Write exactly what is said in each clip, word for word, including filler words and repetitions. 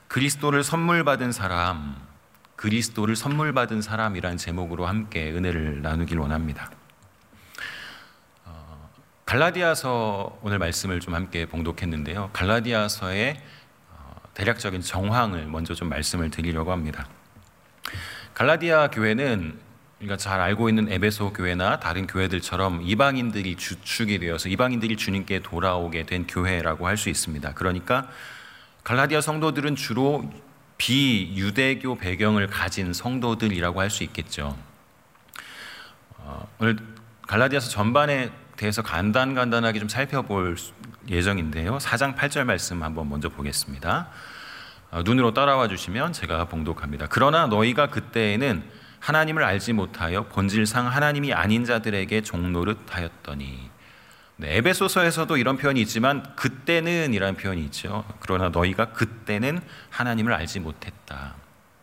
그리스도를 선물 받은 사람, 그리스도를 선물 받은 사람이라는 제목으로 함께 은혜를 나누길 원합니다. 어, 갈라디아서 오늘 말씀을 좀 함께 봉독했는데요. 갈라디아서의 어, 대략적인 정황을 먼저 좀 말씀을 드리려고 합니다. 갈라디아 교회는 우리가 잘 알고 있는 에베소 교회나 다른 교회들처럼 이방인들이 주축이 되어서 이방인들이 주님께 돌아오게 된 교회라고 할 수 있습니다. 그러니까 갈라디아 성도들은 주로 비유대교 배경을 가진 성도들이라고 할 수 있겠죠. 어, 오늘 갈라디아서 전반에 대해서 간단간단하게 좀 살펴볼 예정인데요. 사 장 팔 절 말씀 한번 먼저 보겠습니다. 어, 눈으로 따라와 주시면 제가 봉독합니다. 그러나 너희가 그때에는 하나님을 알지 못하여 본질상 하나님이 아닌 자들에게 종노릇하였더니. 네, 에베소서에서도 이런 표현이 있지만 그때는 이라는 표현이 있죠. 그러나 너희가 그때는 하나님을 알지 못했다.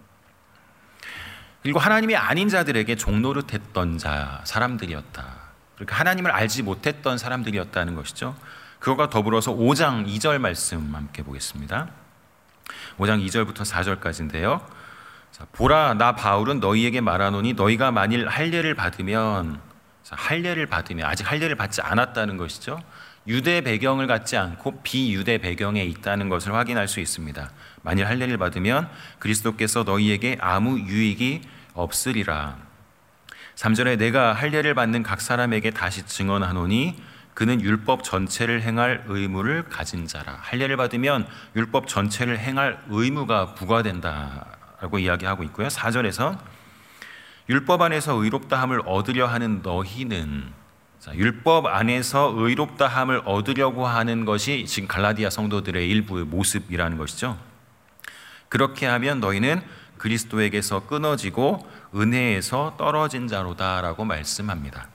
그리고 하나님이 아닌 자들에게 종노릇했던 자 사람들이었다. 그러니까 하나님을 알지 못했던 사람들이었다는 것이죠. 그것과 더불어서 오 장 이 절 말씀 함께 보겠습니다. 오 장 이 절부터 사 절까지인데요. 자, 보라, 나 바울은 너희에게 말하노니 너희가 만일 할례를 받으면, 자, 할례를 받으면 아직 할례를 받지 않았다는 것이죠. 유대 배경을 갖지 않고 비유대 배경에 있다는 것을 확인할 수 있습니다. 만일 할례를 받으면 그리스도께서 너희에게 아무 유익이 없으리라. 삼 절에 내가 할례를 받는 각 사람에게 다시 증언하노니 그는 율법 전체를 행할 의무를 가진 자라. 할례를 받으면 율법 전체를 행할 의무가 부과된다 라고 이야기하고 있고요. 사 절에서 율법 안에서 의롭다함을 얻으려 하는 너희는, 자, 율법 안에서 의롭다함을 얻으려고 하는 것이 지금 갈라디아 성도들의 일부의 모습이라는 것이죠. 그렇게 하면 너희는 그리스도에게서 끊어지고 은혜에서 떨어진 자로다 라고 말씀합니다.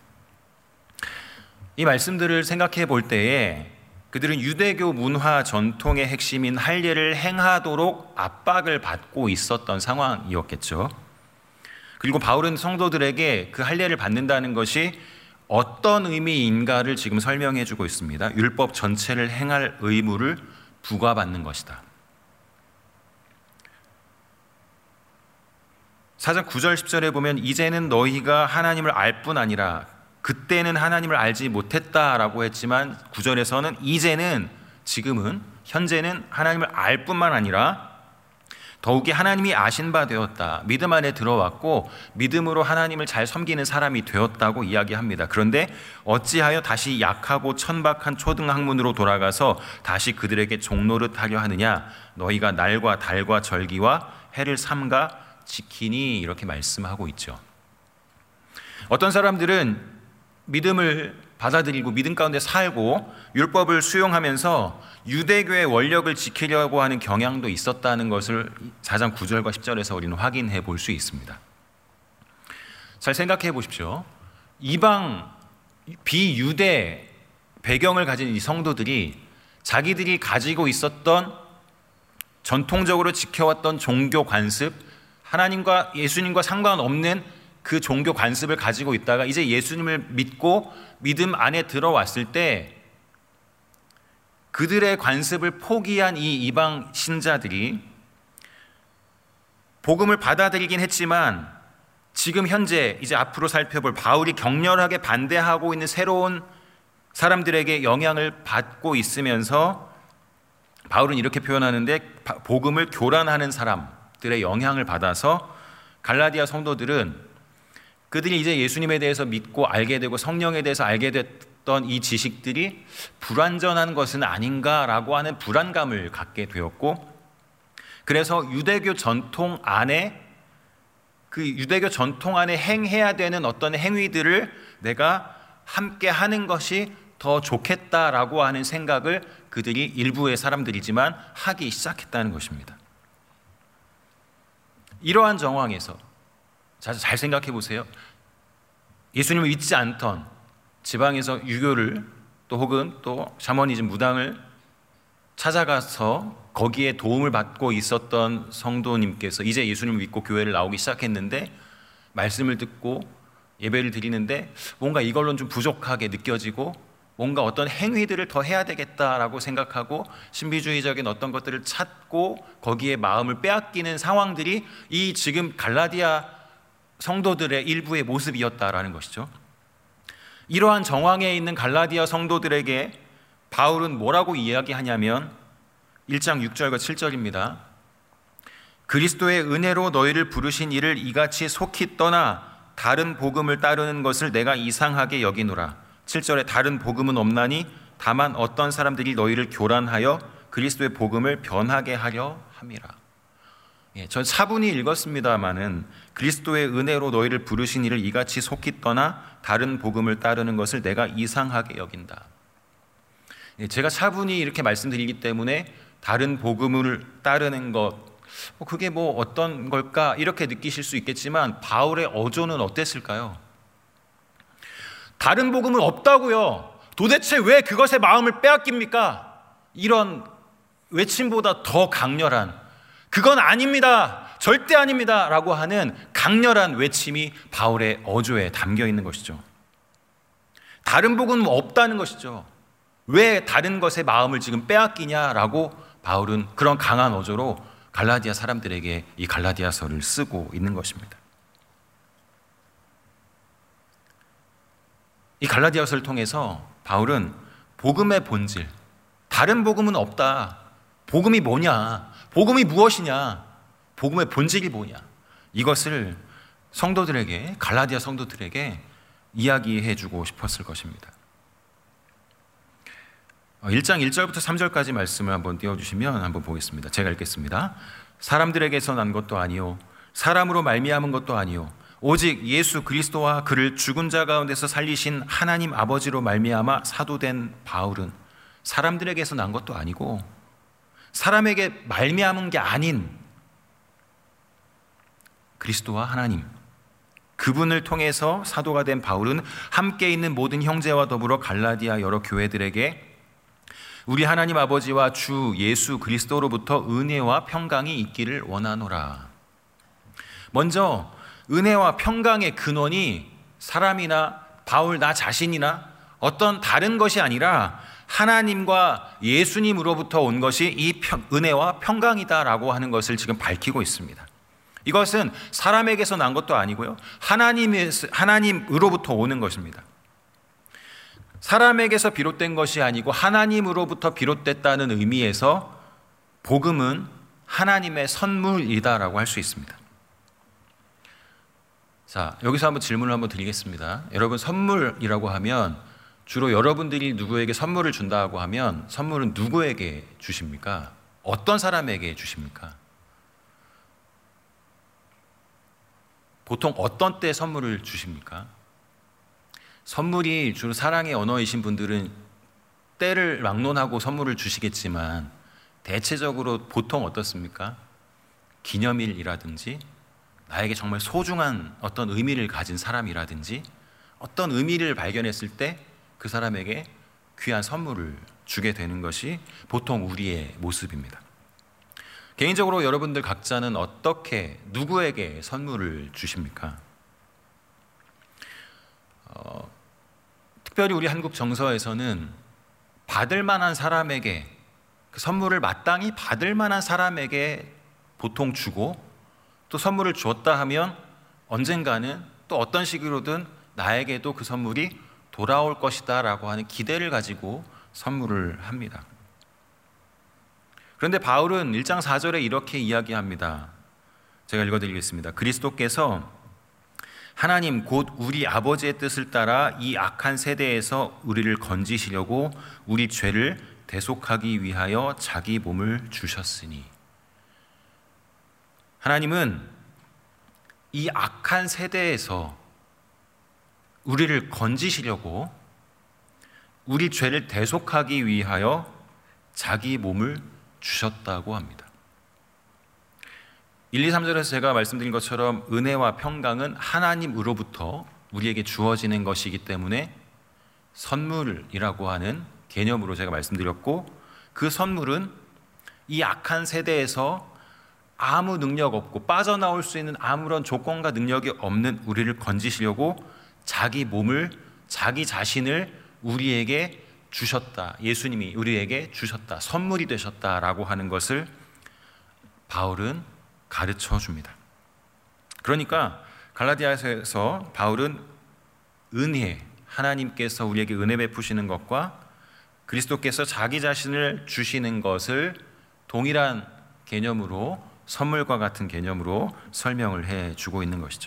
이 말씀들을 생각해 볼 때에 그들은 유대교 문화 전통의 핵심인 할례를 행하도록 압박을 받고 있었던 상황이었겠죠. 그리고 바울은 성도들에게 그 할례를 받는다는 것이 어떤 의미인가를 지금 설명해 주고 있습니다. 율법 전체를 행할 의무를 부과받는 것이다. 사 장 구 절 십 절에 보면 이제는 너희가 하나님을 알 뿐 아니라, 그때는 하나님을 알지 못했다라고 했지만 구 절에서는 이제는, 지금은, 현재는 하나님을 알 뿐만 아니라 더욱이 하나님이 아신 바 되었다. 믿음 안에 들어왔고 믿음으로 하나님을 잘 섬기는 사람이 되었다고 이야기합니다. 그런데 어찌하여 다시 약하고 천박한 초등학문으로 돌아가서 다시 그들에게 종노릇하려 하느냐? 너희가 날과 달과 절기와 해를 삼가 지키니, 이렇게 말씀하고 있죠. 어떤 사람들은 믿음을 받아들이고 믿음 가운데 살고 율법을 수용하면서 유대교의 원력을 지키려고 하는 경향도 있었다는 것을 사 장 구 절과 십 절에서 우리는 확인해 볼 수 있습니다. 잘 생각해 보십시오. 이방 비유대 배경을 가진 이 성도들이 자기들이 가지고 있었던 전통적으로 지켜왔던 종교 관습, 하나님과 예수님과 상관없는 그 종교 관습을 가지고 있다가 이제 예수님을 믿고 믿음 안에 들어왔을 때 그들의 관습을 포기한 이 이방 신자들이 복음을 받아들이긴 했지만 지금 현재 이제 앞으로 살펴볼 바울이 격렬하게 반대하고 있는 새로운 사람들에게 영향을 받고 있으면서 바울은 이렇게 표현하는데, 복음을 교란하는 사람들의 영향을 받아서 갈라디아 성도들은 그들이 이제 예수님에 대해서 믿고 알게 되고 성령에 대해서 알게 됐던 이 지식들이 불완전한 것은 아닌가라고 하는 불안감을 갖게 되었고, 그래서 유대교 전통 안에 그 유대교 전통 안에 행해야 되는 어떤 행위들을 내가 함께 하는 것이 더 좋겠다라고 하는 생각을 그들이 일부의 사람들이지만 하기 시작했다는 것입니다. 이러한 정황에서 자, 잘 생각해 보세요. 예수님을 믿지 않던 지방에서 유교를 또 혹은 또 샤머니즘 무당을 찾아가서 거기에 도움을 받고 있었던 성도님께서 이제 예수님을 믿고 교회를 나오기 시작했는데 말씀을 듣고 예배를 드리는데 뭔가 이걸로는 좀 부족하게 느껴지고 뭔가 어떤 행위들을 더 해야 되겠다라고 생각하고 신비주의적인 어떤 것들을 찾고 거기에 마음을 빼앗기는 상황들이 이 지금 갈라디아 성도들의 일부의 모습이었다라는 것이죠. 이러한 정황에 있는 갈라디아 성도들에게 바울은 뭐라고 이야기하냐면 일 장 육 절과 칠 절입니다. 그리스도의 은혜로 너희를 부르신 이를 이같이 속히 떠나 다른 복음을 따르는 것을 내가 이상하게 여기노라. 칠 절에 다른 복음은 없나니 다만 어떤 사람들이 너희를 교란하여 그리스도의 복음을 변하게 하려 함이라. 예, 전 차분히 읽었습니다마는 그리스도의 은혜로 너희를 부르신 이를 이같이 속히 떠나 다른 복음을 따르는 것을 내가 이상하게 여긴다. 예, 제가 차분히 이렇게 말씀드리기 때문에 다른 복음을 따르는 것, 그게 뭐 어떤 걸까 이렇게 느끼실 수 있겠지만 바울의 어조는 어땠을까요? 다른 복음은 없다고요. 도대체 왜 그것에 마음을 빼앗깁니까? 이런 외침보다 더 강렬한, 그건 아닙니다, 절대 아닙니다 라고 하는 강렬한 외침이 바울의 어조에 담겨 있는 것이죠. 다른 복음은 없다는 것이죠. 왜 다른 것에 마음을 지금 빼앗기냐라고 바울은 그런 강한 어조로 갈라디아 사람들에게 이 갈라디아서를 쓰고 있는 것입니다. 이 갈라디아서를 통해서 바울은 복음의 본질, 다른 복음은 없다, 복음이 뭐냐, 복음이 무엇이냐, 복음의 본질이 뭐냐, 이것을 성도들에게, 갈라디아 성도들에게 이야기해 주고 싶었을 것입니다. 일 장 일 절부터 삼 절까지 말씀을 한번 띄워주시면 한번 보겠습니다. 제가 읽겠습니다. 사람들에게서 난 것도 아니요 사람으로 말미암은 것도 아니요 오직 예수 그리스도와 그를 죽은 자 가운데서 살리신 하나님 아버지로 말미암아 사도된 바울은 사람들에게서 난 것도 아니고 사람에게 말미암은 게 아닌 그리스도와 하나님, 그분을 통해서 사도가 된 바울은 함께 있는 모든 형제와 더불어 갈라디아 여러 교회들에게 우리 하나님 아버지와 주 예수 그리스도로부터 은혜와 평강이 있기를 원하노라. 먼저 은혜와 평강의 근원이 사람이나 바울 나 자신이나 어떤 다른 것이 아니라 하나님과 예수님으로부터 온 것이 이 은혜와 평강이다라고 하는 것을 지금 밝히고 있습니다. 이것은 사람에게서 난 것도 아니고요, 하나님에서, 하나님으로부터 오는 것입니다. 사람에게서 비롯된 것이 아니고 하나님으로부터 비롯됐다는 의미에서 복음은 하나님의 선물이다라고 할 수 있습니다. 자, 여기서 한번 질문을 한번 드리겠습니다. 여러분, 선물이라고 하면 주로 여러분들이 누구에게 선물을 준다고 하면 선물은 누구에게 주십니까? 어떤 사람에게 주십니까? 보통 어떤 때 선물을 주십니까? 선물이 주로 사랑의 언어이신 분들은 때를 막론하고 선물을 주시겠지만 대체적으로 보통 어떻습니까? 기념일이라든지 나에게 정말 소중한 어떤 의미를 가진 사람이라든지 어떤 의미를 발견했을 때 그 사람에게 귀한 선물을 주게 되는 것이 보통 우리의 모습입니다. 개인적으로 여러분들 각자는 어떻게 누구에게 선물을 주십니까? 어, 특별히 우리 한국 정서에서는 받을 만한 사람에게, 그 선물을 마땅히 받을 만한 사람에게 보통 주고, 또 선물을 주었다 하면 언젠가는 또 어떤 식으로든 나에게도 그 선물이 돌아올 것이다 라고 하는 기대를 가지고 선물을 합니다. 그런데 바울은 일 장 사 절에 이렇게 이야기합니다. 제가 읽어드리겠습니다. 그리스도께서 하나님 곧 우리 아버지의 뜻을 따라 이 악한 세대에서 우리를 건지시려고 우리 죄를 대속하기 위하여 자기 몸을 주셨으니, 하나님은 이 악한 세대에서 우리를 건지시려고 우리 죄를 대속하기 위하여 자기 몸을 주셨다고 합니다. 일, 이, 삼 절에서 제가 말씀드린 것처럼 은혜와 평강은 하나님으로부터 우리에게 주어지는 것이기 때문에 선물이라고 하는 개념으로 제가 말씀드렸고, 그 선물은 이 악한 세대에서 아무 능력 없고 빠져나올 수 있는 아무런 조건과 능력이 없는 우리를 건지시려고 자기 몸을, 자기 자신을 우리에게 주셨다. 예수님이 우리에게 주셨다. 선물이 되셨다라고 하는 것을 바울은 가르쳐 줍니다. 그러니까 갈라디아서에서 바울은 은혜, 하나님께서 우리에게 은혜 베푸시는 것과 그리스도께서 자기 자신을 주시는 것을 동일한 개념으로, 선물과 같은 개념으로 설명을 해주고 있는 것이죠.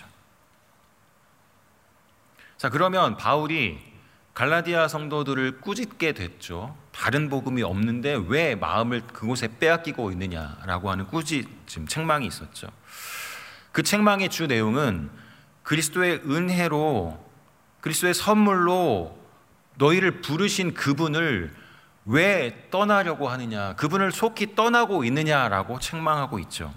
자, 그러면 바울이 갈라디아 성도들을 꾸짖게 됐죠. 다른 복음이 없는데 왜 마음을 그곳에 빼앗기고 있느냐라고 하는 꾸짖음, 책망이 있었죠. 그 책망의 주 내용은 그리스도의 은혜로, 그리스도의 선물로 너희를 부르신 그분을 왜 떠나려고 하느냐, 그분을 속히 떠나고 있느냐라고 책망하고 있죠.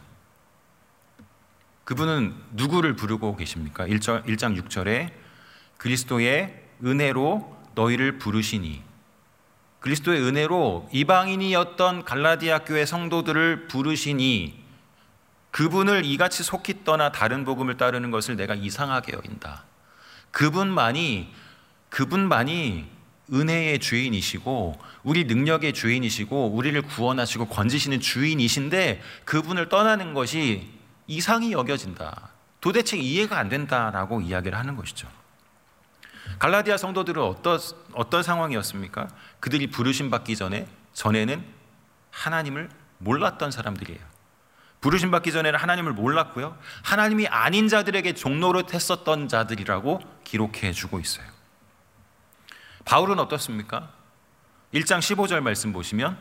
그분은 누구를 부르고 계십니까? 일 장 육 절에 그리스도의 은혜로 너희를 부르시니, 그리스도의 은혜로 이방인이었던 갈라디아 교회 성도들을 부르시니 그분을 이같이 속히 떠나 다른 복음을 따르는 것을 내가 이상하게 여긴다. 그분만이 그분만이 은혜의 주인이시고 우리 능력의 주인이시고 우리를 구원하시고 건지시는 주인이신데 그분을 떠나는 것이 이상히 여겨진다. 도대체 이해가 안 된다라고 이야기를 하는 것이죠. 갈라디아 성도들은 어떤, 어떤 상황이었습니까? 그들이 부르심 받기 전에 전에는 하나님을 몰랐던 사람들이에요. 부르심 받기 전에는 하나님을 몰랐고요, 하나님이 아닌 자들에게 종노릇했었던 자들이라고 기록해 주고 있어요. 바울은 어떻습니까? 일 장 십오 절 말씀 보시면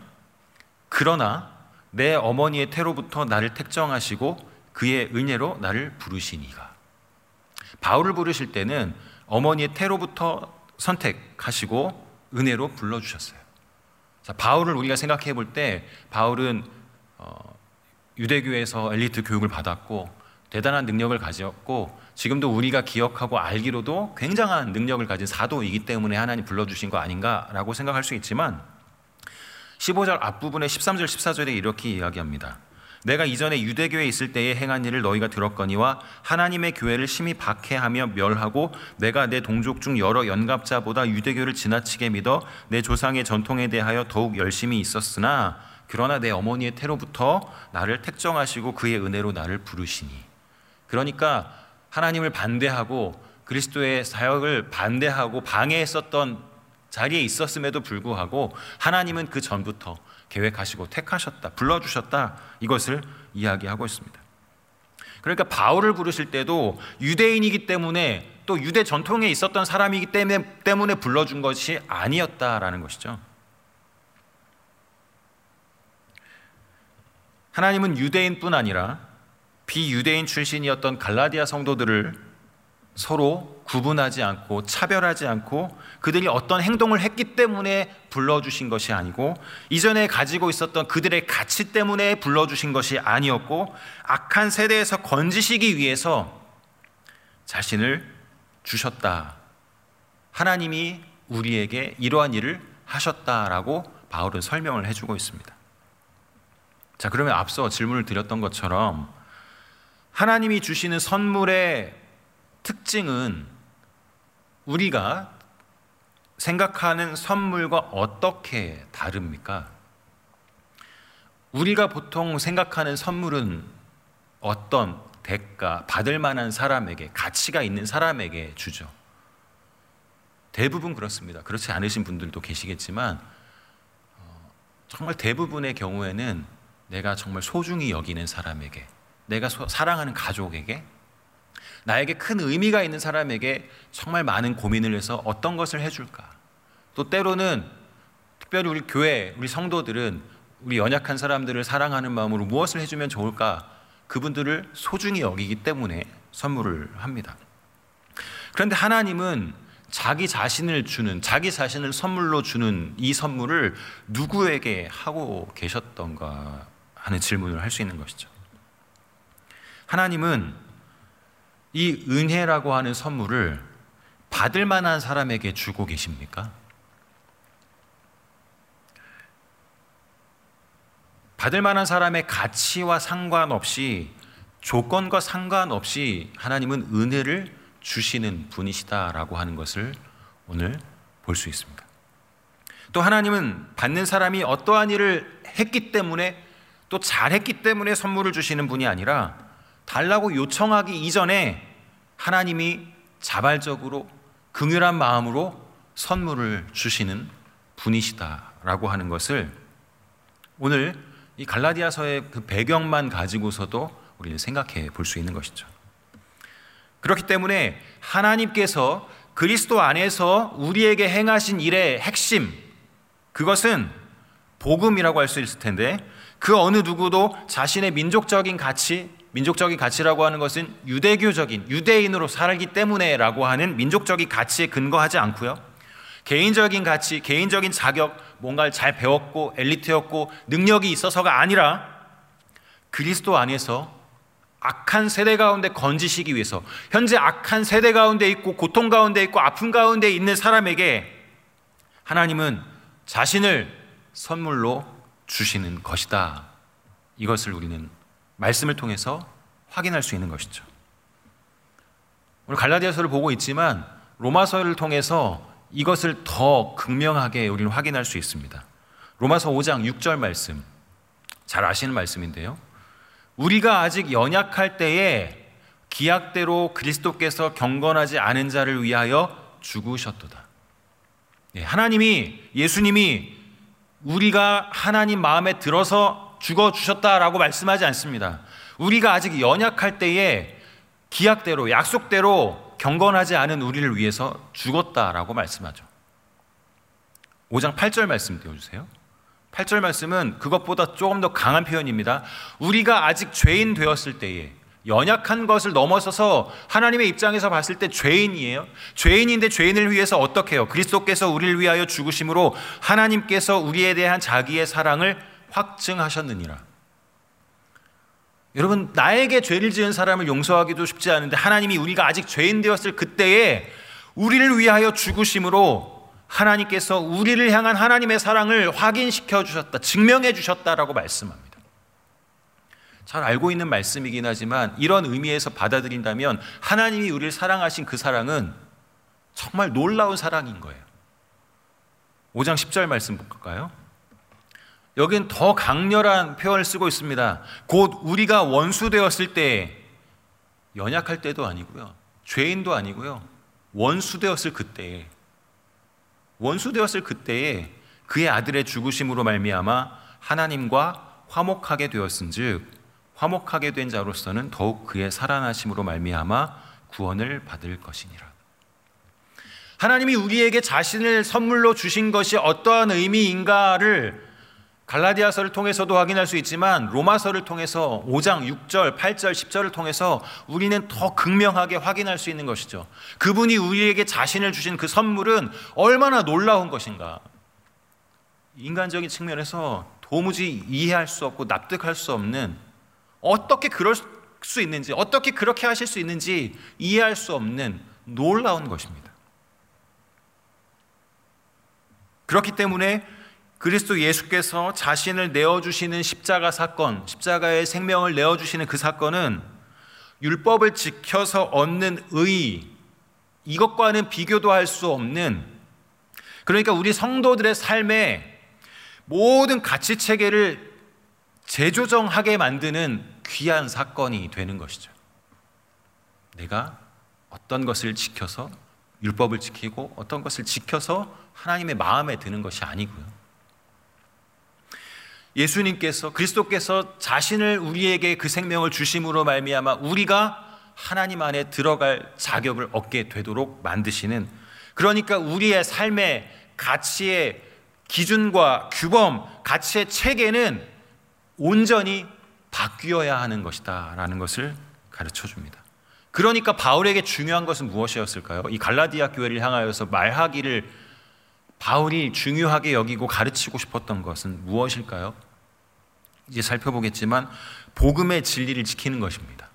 그러나 내 어머니의 태로부터 나를 택정하시고 그의 은혜로 나를 부르시니가. 바울을 부르실 때는 어머니의 태로부터 선택하시고 은혜로 불러주셨어요. 자, 바울을 우리가 생각해 볼 때 바울은 어, 유대교에서 엘리트 교육을 받았고 대단한 능력을 가졌고 지금도 우리가 기억하고 알기로도 굉장한 능력을 가진 사도이기 때문에 하나님 불러주신 거 아닌가라고 생각할 수 있지만 십오 절 앞부분에 십삼 절 십사 절에 이렇게 이야기합니다. 내가 이전에 유대교에 있을 때에 행한 일을 너희가 들었거니와 하나님의 교회를 심히 박해하며 멸하고 내가 내 동족 중 여러 연갑자보다 유대교를 지나치게 믿어 내 조상의 전통에 대하여 더욱 열심히 있었으나 그러나 내 어머니의 태로부터 나를 택정하시고 그의 은혜로 나를 부르시니. 그러니까 하나님을 반대하고 그리스도의 사역을 반대하고 방해했었던 자리에 있었음에도 불구하고 하나님은 그 전부터 계획하시고 택하셨다, 불러주셨다, 이것을 이야기하고 있습니다. 그러니까 바울을 부르실 때도 유대인이기 때문에 또 유대 전통에 있었던 사람이기 때문에, 때문에 불러준 것이 아니었다라는 것이죠. 하나님은 유대인뿐 아니라 비유대인 출신이었던 갈라디아 성도들을 서로 구분하지 않고 차별하지 않고 그들이 어떤 행동을 했기 때문에 불러주신 것이 아니고 이전에 가지고 있었던 그들의 가치 때문에 불러주신 것이 아니었고 악한 세대에서 건지시기 위해서 자신을 주셨다. 하나님이 우리에게 이러한 일을 하셨다라고 바울은 설명을 해주고 있습니다. 자, 그러면 앞서 질문을 드렸던 것처럼 하나님이 주시는 선물의 특징은 우리가 생각하는 선물과 어떻게 다릅니까? 우리가 보통 생각하는 선물은 어떤 대가, 받을 만한 사람에게, 가치가 있는 사람에게 주죠. 대부분 그렇습니다. 그렇지 않으신 분들도 계시겠지만 정말 대부분의 경우에는 내가 정말 소중히 여기는 사람에게, 내가 소, 사랑하는 가족에게, 나에게 큰 의미가 있는 사람에게 정말 많은 고민을 해서 어떤 것을 해줄까. 또 때로는 특별히 우리 교회, 우리 성도들은 우리 연약한 사람들을 사랑하는 마음으로 무엇을 해주면 좋을까, 그분들을 소중히 여기기 때문에 선물을 합니다. 그런데 하나님은 자기 자신을 주는, 자기 자신을 선물로 주는 이 선물을 누구에게 하고 계셨던가 하는 질문을 할 수 있는 것이죠. 하나님은 이 은혜라고 하는 선물을 받을 만한 사람에게 주고 계십니까? 받을 만한 사람의 가치와 상관없이, 조건과 상관없이 하나님은 은혜를 주시는 분이시다라고 하는 것을 오늘 볼 수 있습니다. 또 하나님은 받는 사람이 어떠한 일을 했기 때문에 또 잘했기 때문에 선물을 주시는 분이 아니라 달라고 요청하기 이전에 하나님이 자발적으로 긍휼한 마음으로 선물을 주시는 분이시다라고 하는 것을 오늘 이 갈라디아서의 그 배경만 가지고서도 우리는 생각해 볼 수 있는 것이죠. 그렇기 때문에 하나님께서 그리스도 안에서 우리에게 행하신 일의 핵심, 그것은 복음이라고 할 수 있을 텐데, 그 어느 누구도 자신의 민족적인 가치, 민족적인 가치라고 하는 것은 유대교적인, 유대인으로 살기 때문에라고 하는 민족적인 가치에 근거하지 않고요, 개인적인 가치, 개인적인 자격, 뭔가를 잘 배웠고 엘리트였고 능력이 있어서가 아니라 그리스도 안에서 악한 세대 가운데 건지시기 위해서, 현재 악한 세대 가운데 있고 고통 가운데 있고 아픔 가운데 있는 사람에게 하나님은 자신을 선물로 주시는 것이다. 이것을 우리는 말씀을 통해서 확인할 수 있는 것이죠. 오늘 갈라디아서를 보고 있지만 로마서를 통해서 이것을 더 극명하게 우리는 확인할 수 있습니다. 로마서 오 장 육 절 말씀, 잘 아시는 말씀인데요, 우리가 아직 연약할 때에 기약대로 그리스도께서 경건하지 않은 자를 위하여 죽으셨도다. 네, 하나님이, 예수님이 우리가 하나님 마음에 들어서 죽어주셨다라고 말씀하지 않습니다. 우리가 아직 연약할 때에 기약대로, 약속대로 경건하지 않은 우리를 위해서 죽었다라고 말씀하죠. 오 장 팔 절 말씀 띄워주세요. 팔 절 말씀은 그것보다 조금 더 강한 표현입니다. 우리가 아직 죄인 되었을 때에, 연약한 것을 넘어서서 하나님의 입장에서 봤을 때 죄인이에요. 죄인인데 죄인을 위해서 어떻게 해요? 그리스도께서 우리를 위하여 죽으심으로 하나님께서 우리에 대한 자기의 사랑을 확증하셨느니라. 여러분, 나에게 죄를 지은 사람을 용서하기도 쉽지 않은데 하나님이 우리가 아직 죄인 되었을 그때에 우리를 위하여 죽으심으로 하나님께서 우리를 향한 하나님의 사랑을 확인시켜 주셨다, 증명해 주셨다라고 말씀합니다. 잘 알고 있는 말씀이긴 하지만 이런 의미에서 받아들인다면 하나님이 우리를 사랑하신 그 사랑은 정말 놀라운 사랑인 거예요. 오 장 십 절 말씀 볼까요? 여긴 더 강렬한 표현을 쓰고 있습니다. 곧 우리가 원수 되었을 때, 연약할 때도 아니고요, 죄인도 아니고요, 원수 되었을 그때에, 원수 되었을 그때에 그의 아들의 죽으심으로 말미암아 하나님과 화목하게 되었은즉 화목하게 된 자로서는 더욱 그의 살아나심으로 말미암아 구원을 받을 것이니라. 하나님이 우리에게 자신을 선물로 주신 것이 어떠한 의미인가를 갈라디아서를 통해서도 확인할 수 있지만 로마서를 통해서 오 장 육 절, 팔 절, 십 절을 통해서 우리는 더 극명하게 확인할 수 있는 것이죠. 그분이 우리에게 자신을 주신 그 선물은 얼마나 놀라운 것인가. 인간적인 측면에서 도무지 이해할 수 없고 납득할 수 없는, 어떻게 그럴 수 있는지, 어떻게 그렇게 하실 수 있는지 이해할 수 없는 놀라운 것입니다. 그렇기 때문에 그리스도 예수께서 자신을 내어주시는 십자가 사건, 십자가의 생명을 내어주시는 그 사건은 율법을 지켜서 얻는 의, 이것과는 비교도 할 수 없는, 그러니까 우리 성도들의 삶에 모든 가치체계를 재조정하게 만드는 귀한 사건이 되는 것이죠. 내가 어떤 것을 지켜서, 율법을 지키고 어떤 것을 지켜서 하나님의 마음에 드는 것이 아니고요, 예수님께서, 그리스도께서 자신을 우리에게 그 생명을 주심으로 말미암아 우리가 하나님 안에 들어갈 자격을 얻게 되도록 만드시는, 그러니까 우리의 삶의 가치의 기준과 규범, 가치의 체계는 온전히 바뀌어야 하는 것이다 라는 것을 가르쳐 줍니다. 그러니까 바울에게 중요한 것은 무엇이었을까요? 이 갈라디아 교회를 향하여서 말하기를 바울이 중요하게 여기고 가르치고 싶었던 것은 무엇일까요? 이제 살펴보겠지만 복음의 진리를 지키는 것입니다.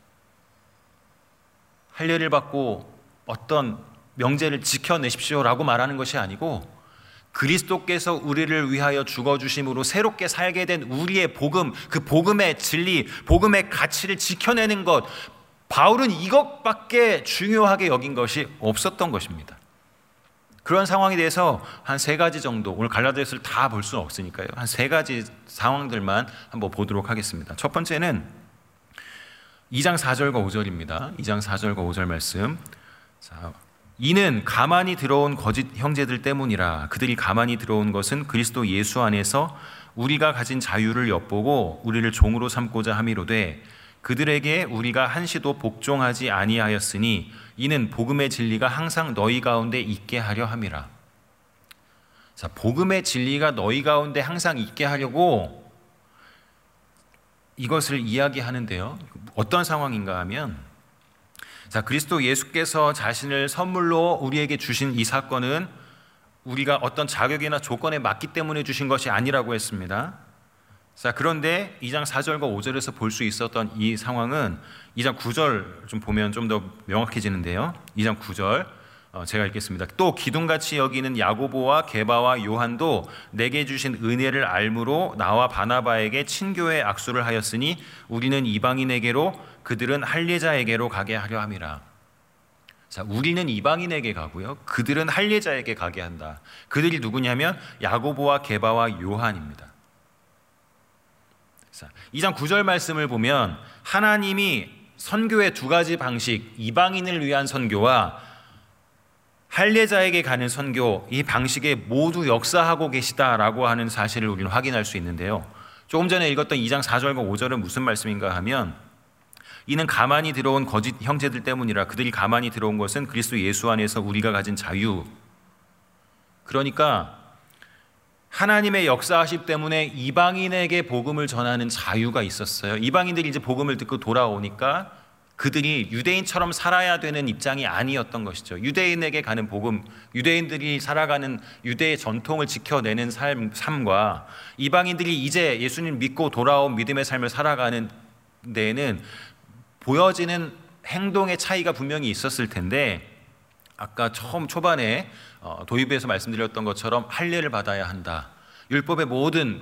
할례를 받고 어떤 명제를 지켜내십시오라고 말하는 것이 아니고 그리스도께서 우리를 위하여 죽어주심으로 새롭게 살게 된 우리의 복음, 그 복음의 진리, 복음의 가치를 지켜내는 것, 바울은 이것밖에 중요하게 여긴 것이 없었던 것입니다. 그런 상황에 대해서 한 세 가지 정도, 오늘 갈라디아서를 다 볼 수는 없으니까요. 한 세 가지 상황들만 한번 보도록 하겠습니다. 첫 번째는 이 장 사 절과 오 절입니다. 이 장 사 절과 오 절 말씀. 자, 이는 가만히 들어온 거짓 형제들 때문이라. 그들이 가만히 들어온 것은 그리스도 예수 안에서 우리가 가진 자유를 엿보고 우리를 종으로 삼고자 함이로되 그들에게 우리가 한시도 복종하지 아니하였으니 이는 복음의 진리가 항상 너희 가운데 있게 하려 함이라. 자, 복음의 진리가 너희 가운데 항상 있게 하려고 이것을 이야기하는데요. 어떤 상황인가 하면, 자, 그리스도 예수께서 자신을 선물로 우리에게 주신 이 사건은 우리가 어떤 자격이나 조건에 맞기 때문에 주신 것이 아니라고 했습니다. 자, 그런데 이 장 사 절과 오 절에서 볼 수 있었던 이 상황은 이 장 구 절 좀 보면 좀 더 명확해지는데요. 이 장 구 절 어, 제가 읽겠습니다. 또 기둥같이 여기는 야고보와 게바와 요한도 내게 주신 은혜를 알므로 나와 바나바에게 친교의 악수를 하였으니 우리는 이방인에게로 그들은 할례자에게로 가게 하려 함이라. 자, 우리는 이방인에게 가고요, 그들은 할례자에게 가게 한다. 그들이 누구냐면 야고보와 게바와 요한입니다. 자, 이 장 구 절 말씀을 보면 하나님이 선교의 두 가지 방식, 이방인을 위한 선교와 할례자에게 가는 선교, 이 방식에 모두 역사하고 계시다라고 하는 사실을 우리는 확인할 수 있는데요. 조금 전에 읽었던 이 장 사 절과 오 절은 무슨 말씀인가 하면, 이는 가만히 들어온 거짓 형제들 때문이라. 그들이 가만히 들어온 것은 그리스도 예수 안에서 우리가 가진 자유. 그러니까 하나님의 역사하심 때문에 이방인에게 복음을 전하는 자유가 있었어요. 이방인들이 이제 복음을 듣고 돌아오니까 그들이 유대인처럼 살아야 되는 입장이 아니었던 것이죠. 유대인에게 가는 복음, 유대인들이 살아가는 유대의 전통을 지켜내는 삶, 삶과 이방인들이 이제 예수님 믿고 돌아온 믿음의 삶을 살아가는 데에는 보여지는 행동의 차이가 분명히 있었을 텐데, 아까 처음 초반에 도입에서 말씀드렸던 것처럼 할례를 받아야 한다, 율법의 모든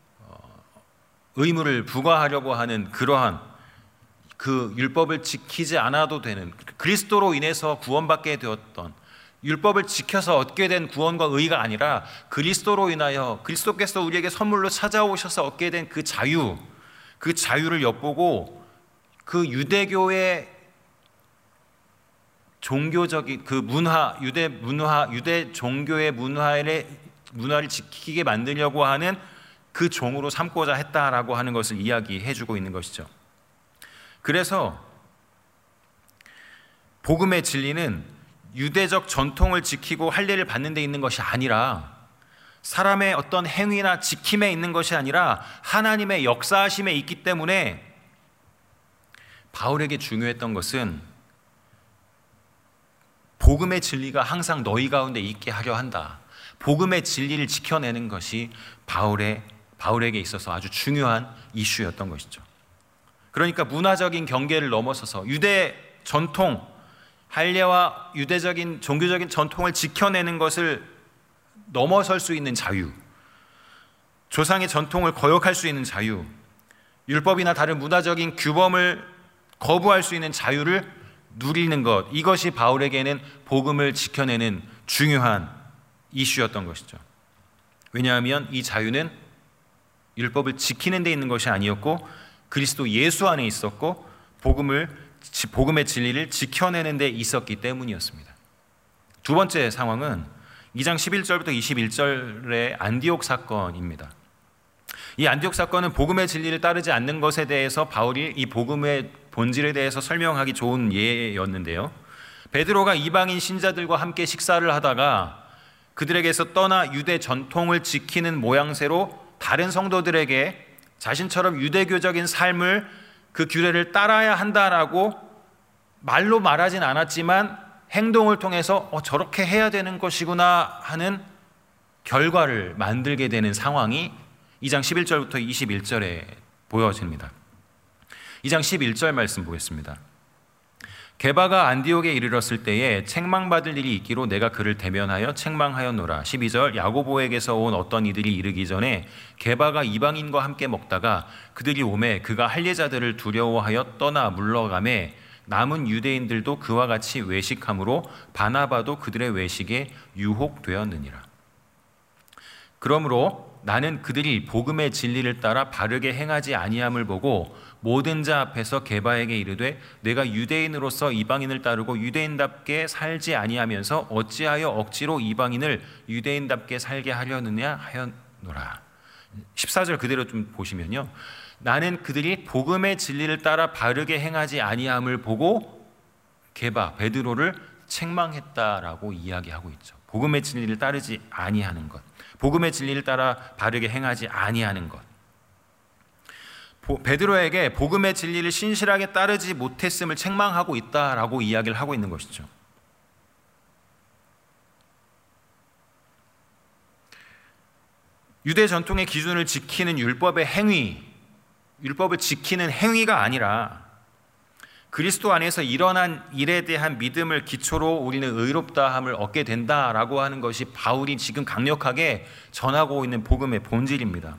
의무를 부과하려고 하는 그러한 그 율법을 지키지 않아도 되는, 그리스도로 인해서 구원받게 되었던, 율법을 지켜서 얻게 된 구원과 의가 아니라 그리스도로 인하여 그리스도께서 우리에게 선물로 찾아오셔서 얻게 된 그 자유, 그 자유를 엿보고 그 유대교의 종교적인 그 문화, 유대 문화, 유대 종교의 문화를 문화를 지키게 만들려고 하는 그 종으로 삼고자 했다라고 하는 것을 이야기해주고 있는 것이죠. 그래서 복음의 진리는 유대적 전통을 지키고 할례를 받는 데 있는 것이 아니라, 사람의 어떤 행위나 지킴에 있는 것이 아니라 하나님의 역사하심에 있기 때문에 바울에게 중요했던 것은 복음의 진리가 항상 너희 가운데 있게 하려 한다. 복음의 진리를 지켜내는 것이 바울의, 바울에게 있어서 아주 중요한 이슈였던 것이죠. 그러니까 문화적인 경계를 넘어서서 유대 전통, 할례와 유대적인 종교적인 전통을 지켜내는 것을 넘어설 수 있는 자유, 조상의 전통을 거역할 수 있는 자유, 율법이나 다른 문화적인 규범을 거부할 수 있는 자유를 누리는 것, 이것이 바울에게는 복음을 지켜내는 중요한 이슈였던 것이죠. 왜냐하면 이 자유는 율법을 지키는 데 있는 것이 아니었고 그리스도 예수 안에 있었고 복음을, 복음의 진리를 지켜내는 데 있었기 때문이었습니다. 두 번째 상황은 이 장 십일 절부터 이십일 절의 안디옥 사건입니다. 이 안디옥 사건은 복음의 진리를 따르지 않는 것에 대해서 바울이 이 복음의 본질에 대해서 설명하기 좋은 예였는데요. 베드로가 이방인 신자들과 함께 식사를 하다가 그들에게서 떠나 유대 전통을 지키는 모양새로 다른 성도들에게 자신처럼 유대교적인 삶을, 그 규례를 따라야 한다라고 말로 말하진 않았지만 행동을 통해서 어, 저렇게 해야 되는 것이구나 하는 결과를 만들게 되는 상황이 이 장 십일 절부터 이십일 절에 보여집니다. 이 장 십일 절 말씀 보겠습니다. 게바가 안디옥에 이르렀을 때에 책망받을 일이 있기로 내가 그를 대면하여 책망하였노라. 십이 절 야고보에게서 온 어떤 이들이 이르기 전에 게바가 이방인과 함께 먹다가 그들이 오매 그가 할례자들을 두려워하여 떠나 물러가매 남은 유대인들도 그와 같이 외식함으로 바나바도 그들의 외식에 유혹되었느니라. 그러므로 나는 그들이 복음의 진리를 따라 바르게 행하지 아니함을 보고 모든 자 앞에서 게바에게 이르되 내가 유대인으로서 이방인을 따르고 유대인답게 살지 아니하면서 어찌하여 억지로 이방인을 유대인답게 살게 하려느냐 하였노라. 십사 절 그대로 좀 보시면요, 나는 그들이 복음의 진리를 따라 바르게 행하지 아니함을 보고 게바 베드로를 책망했다라고 이야기하고 있죠. 복음의 진리를 따르지 아니하는 것, 복음의 진리를 따라 바르게 행하지 아니하는 것. 베드로에게 복음의 진리를 신실하게 따르지 못했음을 책망하고 있다라고 이야기를 하고 있는 것이죠. 유대 전통의 기준을 지키는 율법의 행위, 율법을 지키는 행위가 아니라 그리스도 안에서 일어난 일에 대한 믿음을 기초로 우리는 의롭다함을 얻게 된다라고 하는 것이 바울이 지금 강력하게 전하고 있는 복음의 본질입니다.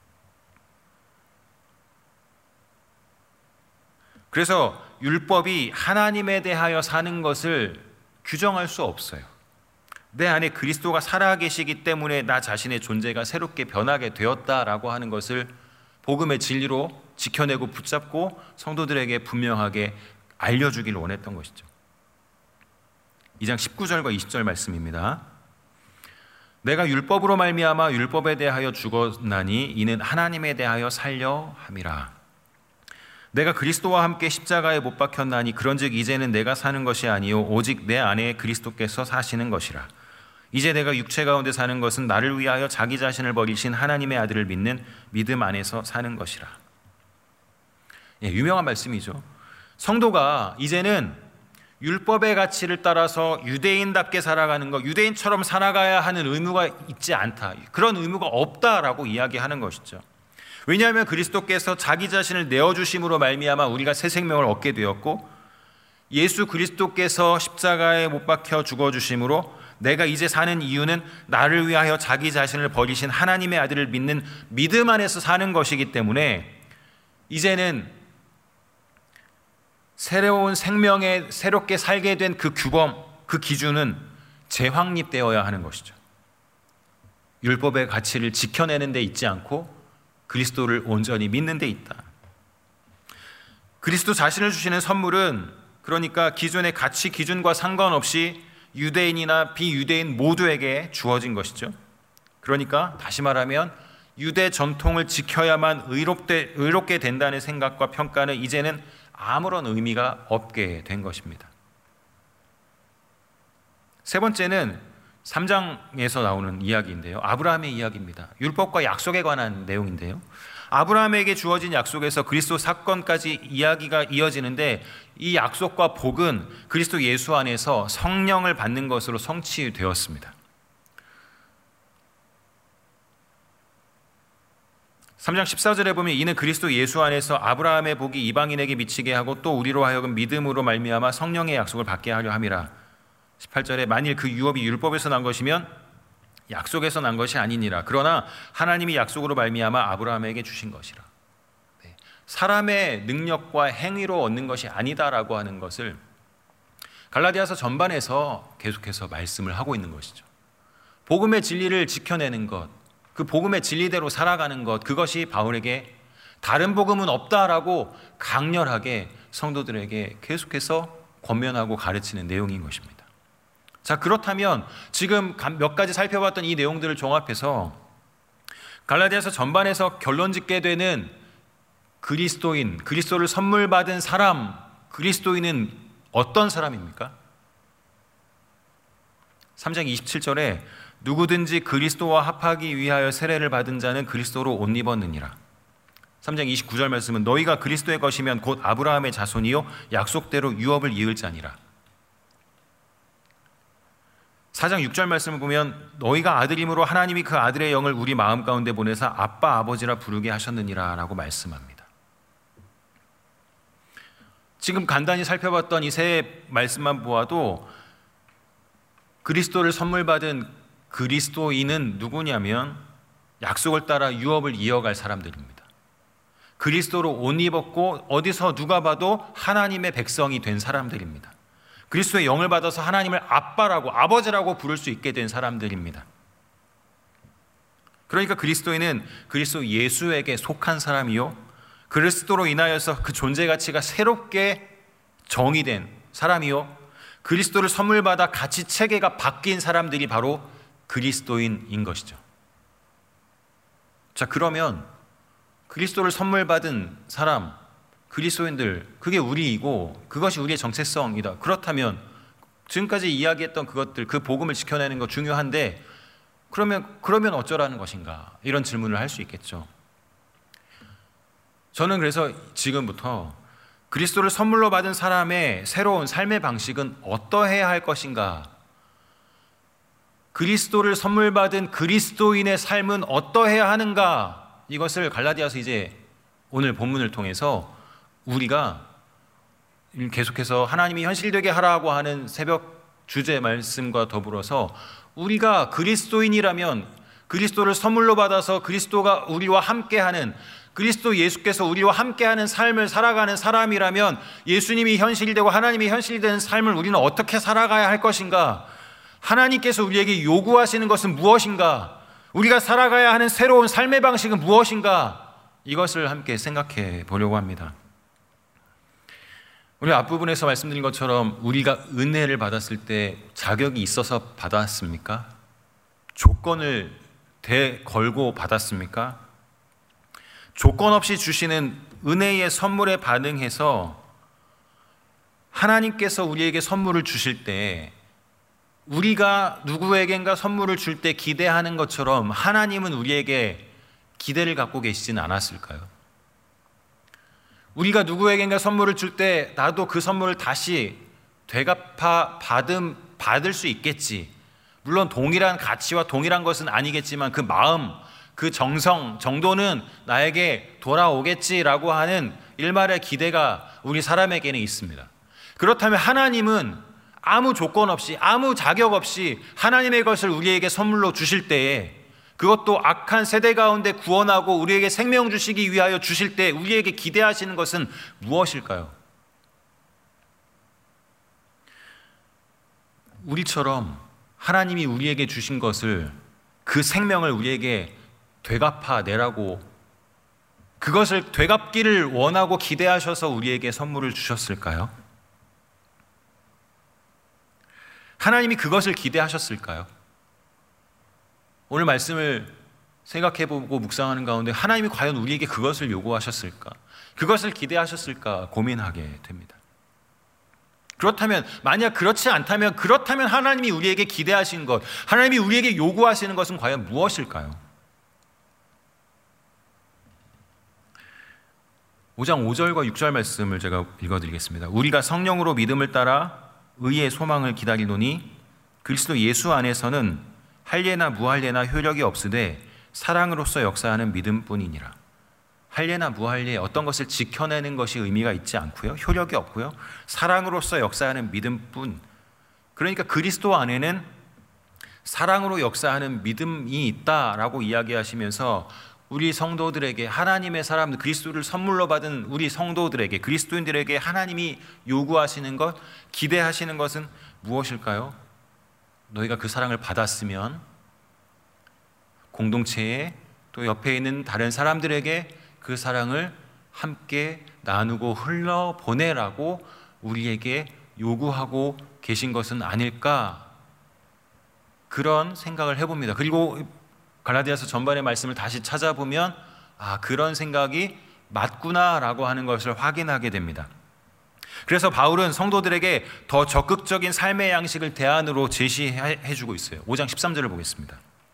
그래서 율법이 하나님에 대하여 사는 것을 규정할 수 없어요. 내 안에 그리스도가 살아계시기 때문에 나 자신의 존재가 새롭게 변하게 되었다라고 하는 것을 복음의 진리로 지켜내고 붙잡고 성도들에게 분명하게 알려주기를 원했던 것이죠. 이 장 십구 절과 이십 절 말씀입니다. 내가 율법으로 말미암아 율법에 대하여 죽었나니 이는 하나님에 대하여 살려 함이라. 내가 그리스도와 함께 십자가에 못 박혔나니 그런즉 이제는 내가 사는 것이 아니요 오직 내 안에 그리스도께서 사시는 것이라. 이제 내가 육체 가운데 사는 것은 나를 위하여 자기 자신을 버리신 하나님의 아들을 믿는 믿음 안에서 사는 것이라. 예, 유명한 말씀이죠. 성도가 이제는 율법의 가치를 따라서 유대인답게 살아가는 것, 유대인처럼 살아가야 하는 의무가 있지 않다, 그런 의무가 없다라고 이야기하는 것이죠. 왜냐하면 그리스도께서 자기 자신을 내어주심으로 말미암아 우리가 새 생명을 얻게 되었고, 예수 그리스도께서 십자가에 못 박혀 죽어주심으로 내가 이제 사는 이유는 나를 위하여 자기 자신을 버리신 하나님의 아들을 믿는 믿음 안에서 사는 것이기 때문에 이제는 새로운 생명에 새롭게 살게 된 그 규범, 그 기준은 재확립되어야 하는 것이죠. 율법의 가치를 지켜내는 데 있지 않고 그리스도를 온전히 믿는 데 있다. 그리스도 자신을 주시는 선물은 그러니까 기존의 가치 기준과 상관없이 유대인이나 비유대인 모두에게 주어진 것이죠. 그러니까 다시 말하면 유대 전통을 지켜야만 의롭게, 의롭게 된다는 생각과 평가는 이제는 아무런 의미가 없게 된 것입니다. 세 번째는 삼 장에서 나오는 이야기인데요, 아브라함의 이야기입니다. 율법과 약속에 관한 내용인데요, 아브라함에게 주어진 약속에서 그리스도 사건까지 이야기가 이어지는데 이 약속과 복은 그리스도 예수 안에서 성령을 받는 것으로 성취되었습니다. 삼 장 십사 절에 보면 이는 그리스도 예수 안에서 아브라함의 복이 이방인에게 미치게 하고 또 우리로 하여금 믿음으로 말미암아 성령의 약속을 받게 하려 함이라. 십팔 절에 만일 그 유업이 율법에서 난 것이면 약속에서 난 것이 아니니라. 그러나 하나님이 약속으로 말미암아 아브라함에게 주신 것이라. 네. 사람의 능력과 행위로 얻는 것이 아니다라고 하는 것을 갈라디아서 전반에서 계속해서 말씀을 하고 있는 것이죠. 복음의 진리를 지켜내는 것, 그 복음의 진리대로 살아가는 것, 그것이 바울에게 다른 복음은 없다라고 강렬하게 성도들에게 계속해서 권면하고 가르치는 내용인 것입니다. 자, 그렇다면 지금 몇 가지 살펴봤던 이 내용들을 종합해서 갈라디아서 전반에서 결론 짓게 되는 그리스도인, 그리스도를 선물 받은 사람, 그리스도인은 어떤 사람입니까? 삼 장 이십칠 절에 누구든지 그리스도와 합하기 위하여 세례를 받은 자는 그리스도로 옷 입었느니라. 삼 장 이십구 절 말씀은 너희가 그리스도의 것이면 곧 아브라함의 자손이요 약속대로 유업을 이을 자니라. 사 장 육 절 말씀을 보면 너희가 아들임으로 하나님이 그 아들의 영을 우리 마음 가운데 보내사 아빠 아버지라 부르게 하셨느니라 라고 말씀합니다. 지금 간단히 살펴봤던 이 세 말씀만 보아도 그리스도를 선물 받은 그리스도인은 누구냐면 약속을 따라 유업을 이어갈 사람들입니다. 그리스도로 옷 입었고 어디서 누가 봐도 하나님의 백성이 된 사람들입니다. 그리스도의 영을 받아서 하나님을 아빠라고 아버지라고 부를 수 있게 된 사람들입니다. 그러니까 그리스도인은 그리스도 예수에게 속한 사람이요, 그리스도로 인하여서 그 존재 가치가 새롭게 정의된 사람이요, 그리스도를 선물 받아 가치 체계가 바뀐 사람들이 바로 그리스도인인 것이죠. 자, 그러면 그리스도를 선물 받은 사람, 그리스도인들, 그게 우리이고 그것이 우리의 정체성이다. 그렇다면 지금까지 이야기했던 그것들, 그 복음을 지켜내는 거 중요한데 그러면 그러면 어쩌라는 것인가? 이런 질문을 할 수 있겠죠. 저는 그래서 지금부터 그리스도를 선물로 받은 사람의 새로운 삶의 방식은 어떠해야 할 것인가? 그리스도를 선물 받은 그리스도인의 삶은 어떠해야 하는가? 이것을 갈라디아서 이제 오늘 본문을 통해서 우리가 계속해서 하나님이 현실되게 하라고 하는 새벽 주제 말씀과 더불어서 우리가 그리스도인이라면 그리스도를 선물로 받아서 그리스도가 우리와 함께하는, 그리스도 예수께서 우리와 함께하는 삶을 살아가는 사람이라면 예수님이 현실되고 하나님이 현실되는 삶을 우리는 어떻게 살아가야 할 것인가? 하나님께서 우리에게 요구하시는 것은 무엇인가? 우리가 살아가야 하는 새로운 삶의 방식은 무엇인가? 이것을 함께 생각해 보려고 합니다. 우리 앞부분에서 말씀드린 것처럼 우리가 은혜를 받았을 때 자격이 있어서 받았습니까? 조건을 대걸고 받았습니까? 조건 없이 주시는 은혜의 선물에 반응해서 하나님께서 우리에게 선물을 주실 때 우리가 누구에겐가 선물을 줄 때 기대하는 것처럼 하나님은 우리에게 기대를 갖고 계시지는 않았을까요? 우리가 누구에겐가 선물을 줄 때 나도 그 선물을 다시 되갚아 받음, 받을 수 있겠지. 물론 동일한 가치와 동일한 것은 아니겠지만 그 마음, 그 정성 정도는 나에게 돌아오겠지라고 하는 일말의 기대가 우리 사람에게는 있습니다. 그렇다면 하나님은 아무 조건 없이, 아무 자격 없이 하나님의 것을 우리에게 선물로 주실 때에, 그것도 악한 세대 가운데 구원하고 우리에게 생명 주시기 위하여 주실 때 우리에게 기대하시는 것은 무엇일까요? 우리처럼 하나님이 우리에게 주신 것을, 그 생명을 우리에게 되갚아 내라고, 그것을 되갚기를 원하고 기대하셔서 우리에게 선물을 주셨을까요? 하나님이 그것을 기대하셨을까요? 오늘 말씀을 생각해보고 묵상하는 가운데 하나님이 과연 우리에게 그것을 요구하셨을까? 그것을 기대하셨을까? 고민하게 됩니다. 그렇다면, 만약 그렇지 않다면, 그렇다면 하나님이 우리에게 기대하신 것, 하나님이 우리에게 요구하시는 것은 과연 무엇일까요? 오 장 오 절과 육 절 말씀을 제가 읽어드리겠습니다. 우리가 성령으로 믿음을 따라 의의 소망을 기다리노니 그리스도 예수 안에서는 할례나 무할례나 효력이 없으되 사랑으로서 역사하는 믿음뿐이니라. 할례나 무할례, 어떤 것을 지켜내는 것이 의미가 있지 않고요, 효력이 없고요, 사랑으로서 역사하는 믿음뿐. 그러니까 그리스도 안에는 사랑으로 역사하는 믿음이 있다라고 이야기하시면서 우리 성도들에게, 하나님의 사람들, 그리스도를 선물로 받은 우리 성도들에게, 그리스도인들에게 하나님이 요구하시는 것, 기대하시는 것은 무엇일까요? 너희가 그 사랑을 받았으면 공동체에, 또 옆에 있는 다른 사람들에게 그 사랑을 함께 나누고 흘러보내라고 우리에게 요구하고 계신 것은 아닐까, 그런 생각을 해봅니다. 그리고 갈라디아서 전반의 말씀을 다시 찾아보면 아, 그런 생각이 맞구나라고 하는 것을 확인하게 됩니다. 그래서 바울은 성도들에게 더 적극적인 삶의 양식을 대안으로 제시해주고 있어요. 오 장 십삼 절을 보겠습니다.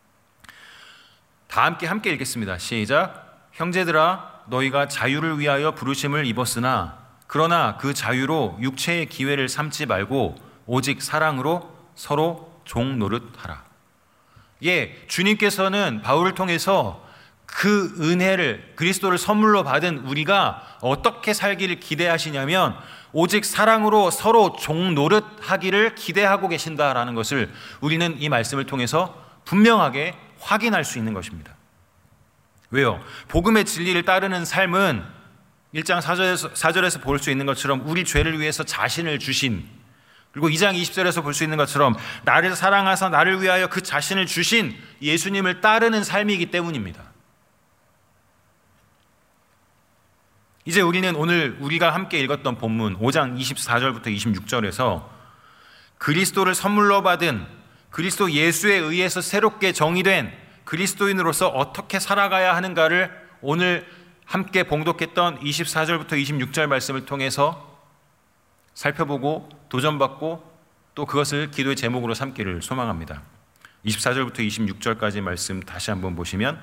다 함께 함께 읽겠습니다. 시작. 형제들아, 너희가 자유를 위하여 부르심을 입었으나 그러나 그 자유로 육체의 기회를 삼지 말고 오직 사랑으로 서로 종 노릇하라. 예, 주님께서는 바울을 통해서 그 은혜를, 그리스도를 선물로 받은 우리가 어떻게 살기를 기대하시냐면 오직 사랑으로 서로 종 노릇하기를 기대하고 계신다라는 것을 우리는 이 말씀을 통해서 분명하게 확인할 수 있는 것입니다. 왜요? 복음의 진리를 따르는 삶은 일 장 사 절에서, 사 절에서 볼 수 있는 것처럼 우리 죄를 위해서 자신을 주신, 그리고 이 장 이십 절에서 볼 수 있는 것처럼 나를 사랑하사 나를 위하여 그 자신을 주신 예수님을 따르는 삶이기 때문입니다. 이제 우리는 오늘 우리가 함께 읽었던 본문 오 장 이십사 절부터 이십육 절에서 그리스도를 선물로 받은, 그리스도 예수에 의해서 새롭게 정의된 그리스도인으로서 어떻게 살아가야 하는가를 오늘 함께 봉독했던 이십사 절부터 이십육 절 말씀을 통해서 살펴보고 도전받고 또 그것을 기도의 제목으로 삼기를 소망합니다. 이십사 절부터 이십육 절까지 말씀 다시 한번 보시면,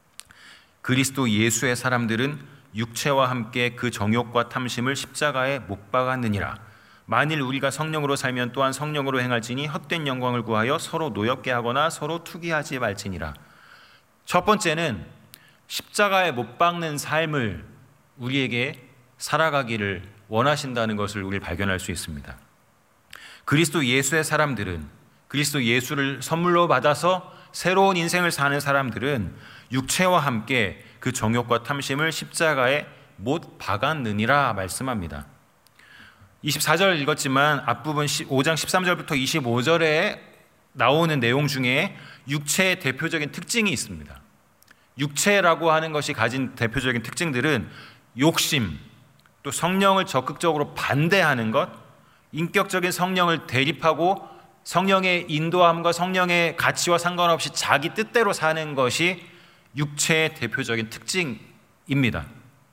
그리스도 예수의 사람들은 육체와 함께 그 정욕과 탐심을 십자가에 못 박았느니라. 만일 우리가 성령으로 살면 또한 성령으로 행할지니 헛된 영광을 구하여 서로 노엽게 하거나 서로 투기하지 말지니라. 첫 번째는 십자가에 못 박는 삶을 우리에게 살아가기를 원하신다는 것을 우리 발견할 수 있습니다. 그리스도 예수의 사람들은, 그리스도 예수를 선물로 받아서 새로운 인생을 사는 사람들은 육체와 함께 그 정욕과 탐심을 십자가에 못 박았느니라 말씀합니다. 이십사 절 읽었지만 앞부분 오 장 십삼 절부터 이십오 절에 나오는 내용 중에 육체의 대표적인 특징이 있습니다. 육체라고 하는 것이 가진 대표적인 특징들은 욕심, 또 성령을 적극적으로 반대하는 것, 인격적인 성령을 대립하고 성령의 인도함과 성령의 가치와 상관없이 자기 뜻대로 사는 것이 육체의 대표적인 특징입니다.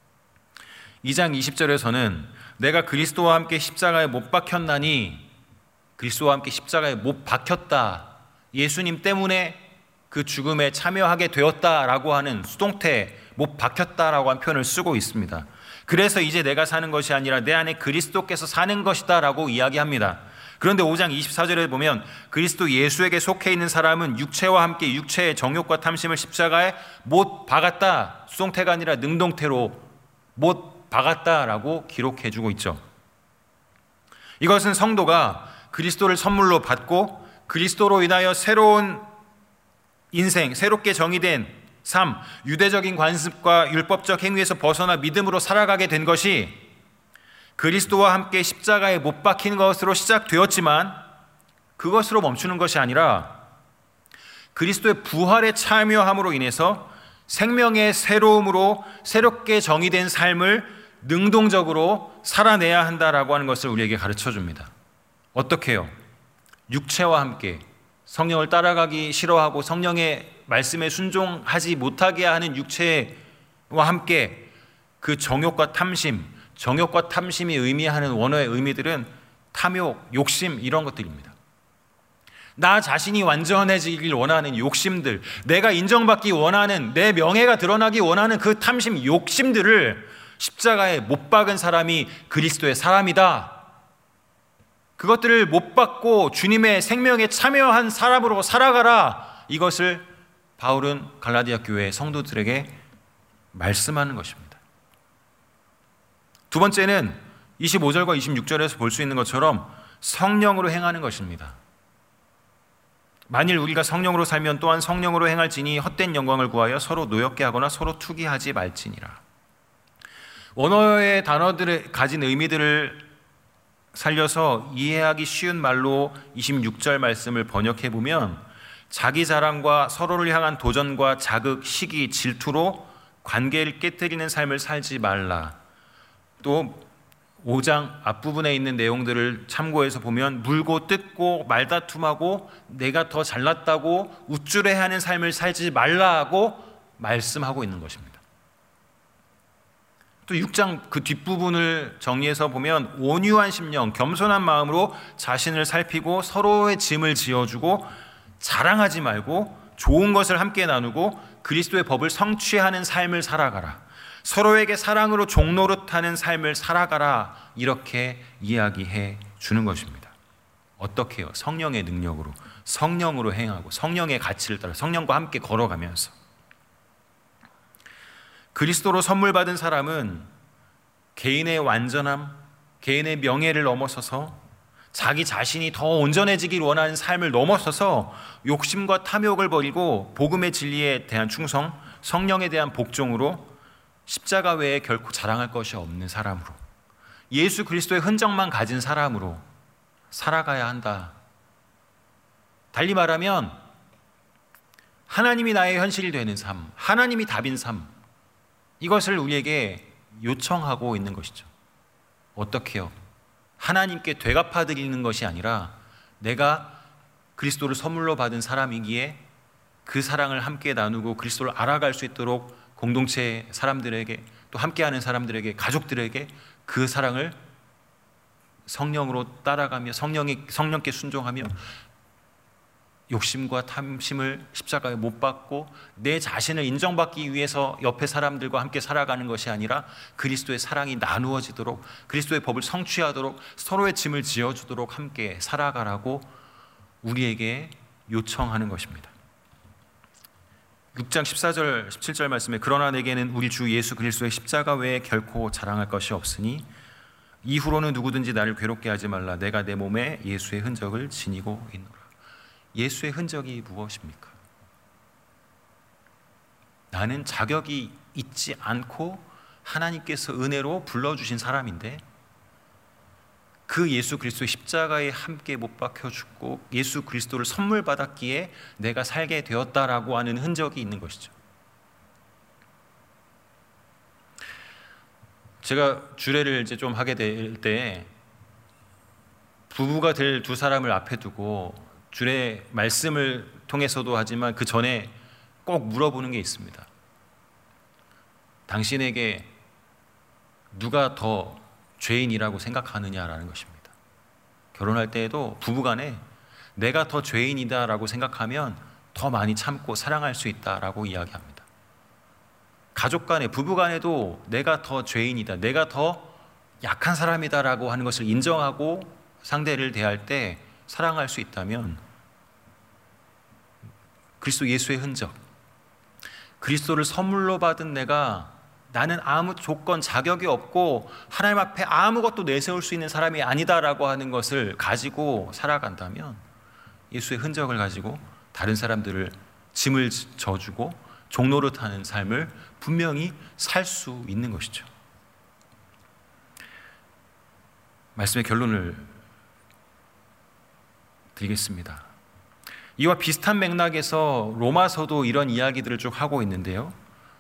이 장 이십 절에서는 내가 그리스도와 함께 십자가에 못 박혔나니, 그리스도와 함께 십자가에 못 박혔다, 예수님 때문에 그 죽음에 참여하게 되었다라고 하는 수동태, 못 박혔다라고 한 표현을 쓰고 있습니다. 그래서 이제 내가 사는 것이 아니라 내 안에 그리스도께서 사는 것이다 라고 이야기합니다. 그런데 오 장 이십사 절에 보면 그리스도 예수에게 속해 있는 사람은 육체와 함께 육체의 정욕과 탐심을 십자가에 못 박았다, 수동태가 아니라 능동태로 못 박았다라고 기록해주고 있죠. 이것은 성도가 그리스도를 선물로 받고 그리스도로 인하여 새로운 인생, 새롭게 정의된 삶, 유대적인 관습과 율법적 행위에서 벗어나 믿음으로 살아가게 된 것이 그리스도와 함께 십자가에 못 박힌 것으로 시작되었지만 그것으로 멈추는 것이 아니라 그리스도의 부활에 참여함으로 인해서 생명의 새로움으로 새롭게 정의된 삶을 능동적으로 살아내야 한다라고 하는 것을 우리에게 가르쳐 줍니다. 어떻게 해요? 육체와 함께 성령을 따라가기 싫어하고 성령의 말씀에 순종하지 못하게 하는 육체와 함께 그 정욕과 탐심, 정욕과 탐심이 의미하는 원어의 의미들은 탐욕, 욕심 이런 것들입니다. 나 자신이 완전해지길 원하는 욕심들, 내가 인정받기 원하는, 내 명예가 드러나기 원하는 그 탐심, 욕심들을 십자가에 못 박은 사람이 그리스도의 사람이다. 그것들을 못 박고 주님의 생명에 참여한 사람으로 살아가라. 이것을 바울은 갈라디아 교회 성도들에게 말씀하는 것입니다. 두 번째는 이십오 절과 이십육 절에서 볼 수 있는 것처럼 성령으로 행하는 것입니다. 만일 우리가 성령으로 살면 또한 성령으로 행할지니 헛된 영광을 구하여 서로 노엽게 하거나 서로 투기하지 말지니라. 원어의 단어들의 가진 의미들을 살려서 이해하기 쉬운 말로 이십육 절 말씀을 번역해 보면 자기 자랑과 서로를 향한 도전과 자극, 시기, 질투로 관계를 깨뜨리는 삶을 살지 말라. 또 오 장 앞부분에 있는 내용들을 참고해서 보면 물고 뜯고 말다툼하고 내가 더 잘났다고 우쭐해하는 삶을 살지 말라고 말씀하고 있는 것입니다. 또 육 장 그 뒷부분을 정리해서 보면 온유한 심령, 겸손한 마음으로 자신을 살피고 서로의 짐을 지어주고 자랑하지 말고 좋은 것을 함께 나누고 그리스도의 법을 성취하는 삶을 살아가라. 서로에게 사랑으로 종노릇하는 삶을 살아가라. 이렇게 이야기해 주는 것입니다. 어떻게 해요? 성령의 능력으로, 성령으로 행하고 성령의 가치를 따라 성령과 함께 걸어가면서. 그리스도로 선물 받은 사람은 개인의 완전함, 개인의 명예를 넘어서서 자기 자신이 더 온전해지길 원하는 삶을 넘어서서 욕심과 탐욕을 버리고 복음의 진리에 대한 충성, 성령에 대한 복종으로 십자가 외에 결코 자랑할 것이 없는 사람으로, 예수 그리스도의 흔적만 가진 사람으로 살아가야 한다. 달리 말하면 하나님이 나의 현실이 되는 삶, 하나님이 답인 삶, 이것을 우리에게 요청하고 있는 것이죠. 어떻게요? 하나님께 되갚아 드리는 것이 아니라 내가 그리스도를 선물로 받은 사람이기에 그 사랑을 함께 나누고 그리스도를 알아갈 수 있도록 공동체 사람들에게, 또 함께하는 사람들에게, 가족들에게 그 사랑을 성령으로 따라가며 성령이, 성령께 순종하며 욕심과 탐심을 십자가에 못 박고 내 자신을 인정받기 위해서 옆에 사람들과 함께 살아가는 것이 아니라 그리스도의 사랑이 나누어지도록, 그리스도의 법을 성취하도록, 서로의 짐을 지어주도록 함께 살아가라고 우리에게 요청하는 것입니다. 육 장 십사 절 십칠 절 말씀에 그러나 내게는 우리 주 예수 그리스도의 십자가 외에 결코 자랑할 것이 없으니 이후로는 누구든지 나를 괴롭게 하지 말라. 내가 내 몸에 예수의 흔적을 지니고 있노라. 예수의 흔적이 무엇입니까? 나는 자격이 있지 않고 하나님께서 은혜로 불러주신 사람인데 그 예수 그리스도의 십자가에 함께 못 박혀 죽고 예수 그리스도를 선물 받았기에 내가 살게 되었다라고 하는 흔적이 있는 것이죠. 제가 주례를 이제 좀 하게 될 때 부부가 될 두 사람을 앞에 두고 주례 말씀을 통해서도 하지만 그 전에 꼭 물어보는 게 있습니다. 당신에게 누가 더 죄인이라고 생각하느냐라는 것입니다. 결혼할 때에도 부부간에 내가 더 죄인이다라고 생각하면 더 많이 참고 사랑할 수 있다라고 이야기합니다. 가족간에, 부부간에도 내가 더 죄인이다, 내가 더 약한 사람이다라고 하는 것을 인정하고 상대를 대할 때 사랑할 수 있다면 그리스도 예수의 흔적, 그리스도를 선물로 받은 내가 나는 아무 조건, 자격이 없고 하나님 앞에 아무것도 내세울 수 있는 사람이 아니다라고 하는 것을 가지고 살아간다면 예수의 흔적을 가지고 다른 사람들을 짐을 져주고 종노릇하는 삶을 분명히 살 수 있는 것이죠. 말씀의 결론을 드리겠습니다. 이와 비슷한 맥락에서 로마서도 이런 이야기들을 쭉 하고 있는데요.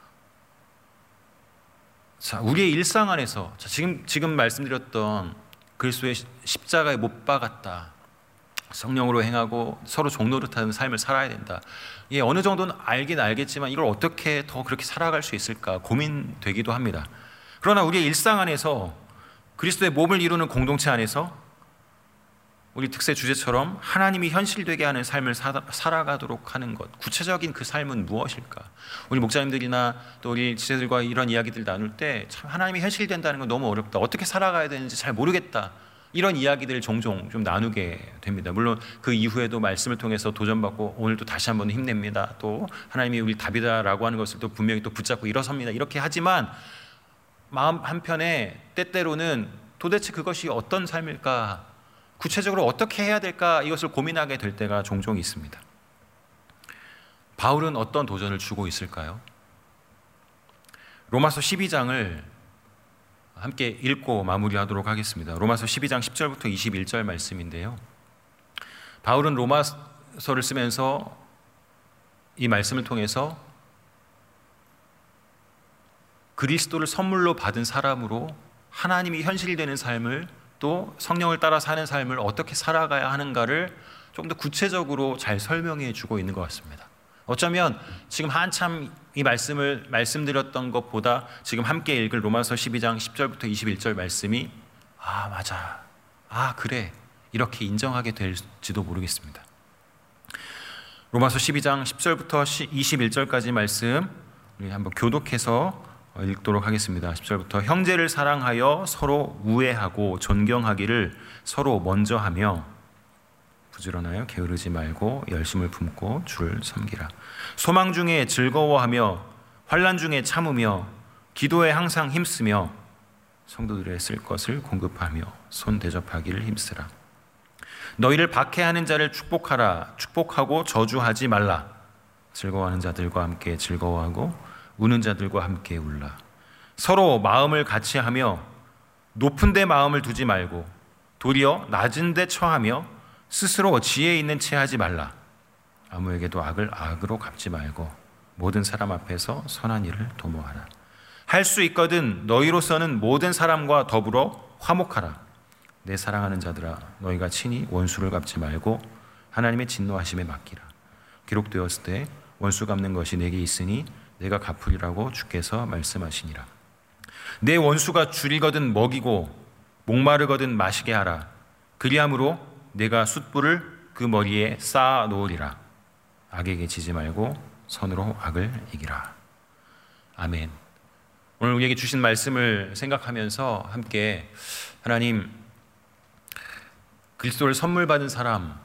자, 우리의 일상 안에서 자, 지금 지금 말씀드렸던 그리스도의 십자가에 못 박았다, 성령으로 행하고 서로 종노릇하는 삶을 살아야 된다. 예, 어느 정도는 알긴 알겠지만 이걸 어떻게 더 그렇게 살아갈 수 있을까 고민되기도 합니다. 그러나 우리의 일상 안에서 그리스도의 몸을 이루는 공동체 안에서 우리 특세 주제처럼 하나님이 현실되게 하는 삶을 살아가도록 하는 것, 구체적인 그 삶은 무엇일까? 우리 목사님들이나 또 우리 지체들과 이런 이야기들 나눌 때 참 하나님이 현실된다는 건 너무 어렵다, 어떻게 살아가야 되는지 잘 모르겠다, 이런 이야기들을 종종 좀 나누게 됩니다. 물론 그 이후에도 말씀을 통해서 도전받고 오늘도 다시 한번 힘냅니다, 또 하나님이 우리 답이다라고 하는 것을 또 분명히 또 붙잡고 일어섭니다, 이렇게 하지만 마음 한편에 때때로는 도대체 그것이 어떤 삶일까, 구체적으로 어떻게 해야 될까, 이것을 고민하게 될 때가 종종 있습니다. 바울은 어떤 도전을 주고 있을까요? 로마서 십이 장을 함께 읽고 마무리하도록 하겠습니다. 로마서 십이 장 십 절부터 이십일 절 말씀인데요. 바울은 로마서를 쓰면서 이 말씀을 통해서 그리스도를 선물로 받은 사람으로 하나님이 현실이 되는 삶을, 또 성령을 따라 사는 삶을 어떻게 살아가야 하는가를 좀 더 구체적으로 잘 설명해 주고 있는 것 같습니다. 어쩌면 지금 한참 이 말씀을 말씀드렸던 것보다 지금 함께 읽을 로마서 십이 장 십 절부터 이십일 절 말씀이 아 맞아, 아 그래, 이렇게 인정하게 될지도 모르겠습니다. 로마서 십이 장 십 절부터 이십일 절까지 말씀 우리 한번 교독해서 읽도록 하겠습니다. 십 절부터 형제를 사랑하여 서로 우애하고 존경하기를 서로 먼저 하며 부지런하여 게으르지 말고 열심을 품고 주를 섬기라. 소망 중에 즐거워하며 환난 중에 참으며 기도에 항상 힘쓰며 성도들의 쓸 것을 공급하며 손 대접하기를 힘쓰라. 너희를 박해하는 자를 축복하라. 축복하고 저주하지 말라. 즐거워하는 자들과 함께 즐거워하고 우는 자들과 함께 울라. 서로 마음을 같이 하며 높은 데 마음을 두지 말고 도리어 낮은 데 처하며 스스로 지혜 있는 채 하지 말라. 아무에게도 악을 악으로 갚지 말고 모든 사람 앞에서 선한 일을 도모하라. 할 수 있거든 너희로서는 모든 사람과 더불어 화목하라. 내 사랑하는 자들아, 너희가 친히 원수를 갚지 말고 하나님의 진노하심에 맡기라. 기록되었을 때 원수 갚는 것이 내게 있으니 내가 갚으리라고 주께서 말씀하시니라. 내 원수가 줄이거든 먹이고 목마르거든 마시게 하라. 그리함으로 내가 숯불을 그 머리에 쌓아 놓으리라. 악에게 지지 말고 선으로 악을 이기라. 아멘. 오늘 우리에게 주신 말씀을 생각하면서 함께 하나님, 그리스도를 선물 받은 사람,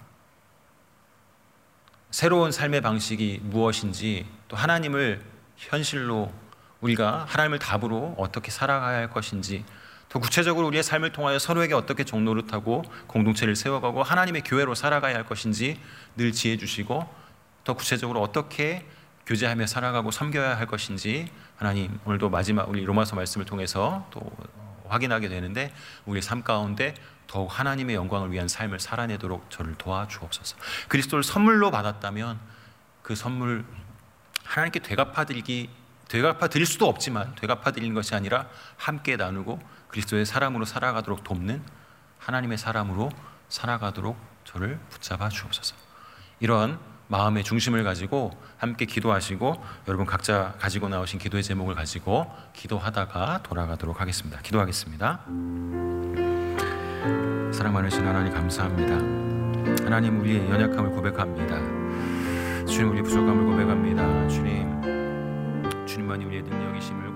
새로운 삶의 방식이 무엇인지, 또 하나님을 현실로 우리가 하나님을 답으로 어떻게 살아가야 할 것인지, 더 구체적으로 우리의 삶을 통하여 서로에게 어떻게 종노릇하고 공동체를 세워가고 하나님의 교회로 살아가야 할 것인지 늘 지혜 주시고, 더 구체적으로 어떻게 교제하며 살아가고 섬겨야 할 것인지 하나님 오늘도 마지막 우리 로마서 말씀을 통해서 또 확인하게 되는데, 우리의 삶 가운데 더욱 하나님의 영광을 위한 삶을 살아내도록 저를 도와주옵소서. 그리스도를 선물로 받았다면 그 선물 하나님께 되갚아드리기 되갚아드릴 수도 없지만 되갚아드리는 것이 아니라 함께 나누고 그리스도의 사람으로 살아가도록 돕는 하나님의 사람으로 살아가도록 저를 붙잡아 주옵소서. 이런 마음의 중심을 가지고 함께 기도하시고, 여러분 각자 가지고 나오신 기도의 제목을 가지고 기도하다가 돌아가도록 하겠습니다. 기도하겠습니다. 사랑 많으신 하나님 감사합니다. 하나님, 우리의 연약함을 고백합니다. 주님, 우리의 부족함을 고백합니다. 주님, 주님만이 우리의 능력이심을